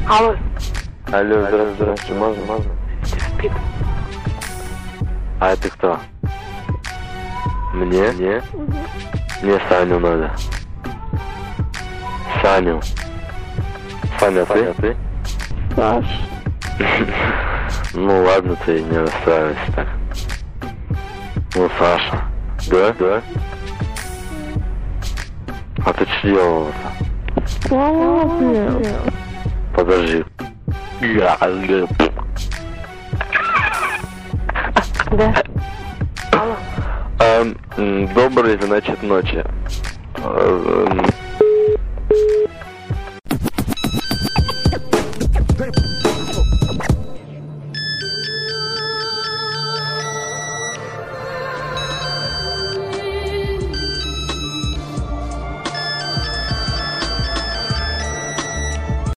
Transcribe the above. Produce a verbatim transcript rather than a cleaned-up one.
Алло. Алло, здравствуйте, здравствуйте, можно, можно? Спит. А это кто? Мне? Мне? Угу. Мне Саню надо. Саню. Саня, ты? А ты? Саш. Ну ладно, ты не расстраивайся так. Ну, Саша. Да? Да? А ты что делала-то? Ладно. Подожди. Я... Да. Алло. Эм, м, доброй, значит, ночи. Эм,